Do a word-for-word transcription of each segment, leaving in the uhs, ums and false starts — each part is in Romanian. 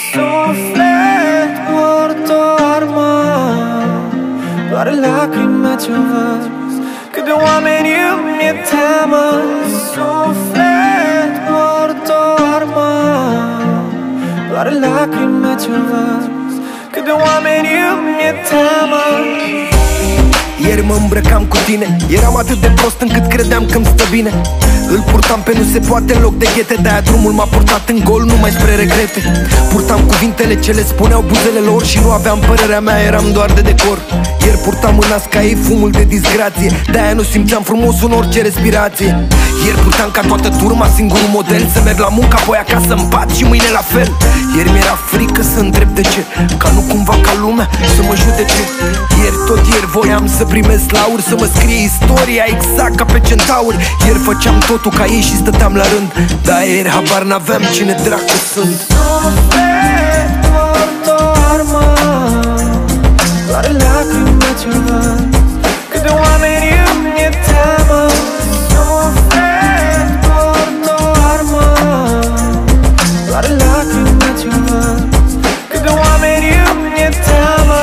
Suflet mor mă, doar lacrime ce văd. Cât de oameni eu mi-e teamă. Suflet mor mă, doar lacrime ce văd. Cât de oameni eu mi-e teamă. Ieri mă îmbrăcam cu tine, eram atât de prost încât credeam că-mi stă bine. Îl purtam pe nu se poate în loc de ghete, de-aia drumul m-a purtat în gol, numai spre regrete. Purtam cuvintele ce le spuneau buzele lor și nu aveam părerea mea, eram doar de decor. Ieri purtam în nas ca ei fumul de disgrație, de-aia nu simțeam frumos în orice respirație. Ieri purtam ca toată turma singurul model, să merg la muncă, apoi acasă în pat și mâine la fel. Ieri mi-era frică să întreb de ce, ca nu cumva ca lumea să mă judece. Ieri tot ieri voiam să primesc lauri, să mă scrie istoria exact ca pe centauri. Ieri făceam totul ca ei și stăteam la rând, dar ieri habar n-aveam cine dracu sunt. Suflet mor mă, doar lacrime ce văd. Cât de oameni eu mi-e teamă. Suflet mor mă, doar lacrime ce văd. Cât de oameni eu mi-e teamă.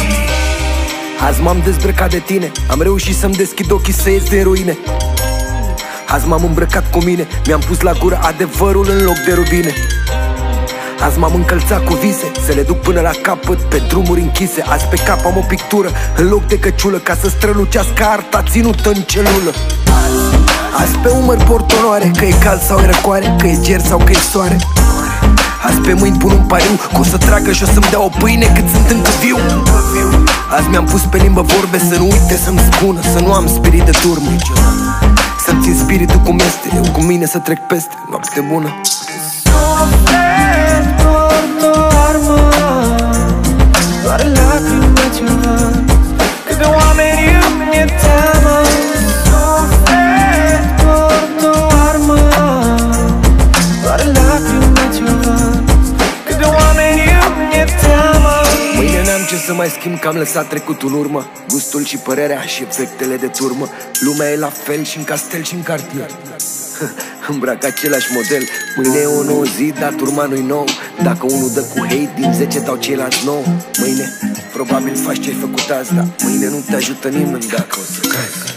Azi m-am dezbrăcat de tine, am reușit să-mi deschid ochii să ies din ruine. Azi m-am îmbrăcat cu mine, mi-am pus la gură adevărul în loc de rubine. Azi m-am încălțat cu vise, să le duc până la capăt pe drumuri închise. Azi pe cap am o pictură în loc de căciulă, ca să strălucească arta ținută în celulă. Azi pe umăr port onoare, că e cald sau e răcoare, că e ger sau că e soare. Azi pe mâini pun un pariu, că o să tragă și o să-mi dea o pâine cât sunt încă viu. Azi mi-am pus pe limbă vorbe să nu uite să-mi spună, să nu am spirit de turmă. Să-mi țin spiritul cum este, eu cu mine să trec peste. Noapte bună. Suflet mor mă, doar lacrime ce văd. Cât de oameni eu mi-e teamă. Suflet mor mă, doar lacrime ce văd. Cât de oameni eu mi-e teamă. Mâine n-am ce să mai schimb, că am lăsat trecutul în urmă. Gustul și părerea și efectele de turmă. Lumea e la fel și în castel și în cartier. Îmbrac același model. Mâine e o nouă zi, dar turma nu-i nou. Dacă unul dă cu hate, din zece dau ceilalți nouă. Mâine probabil faci ce-ai făcut azi, dar mâine nu te ajută nimeni dacă o să cazi.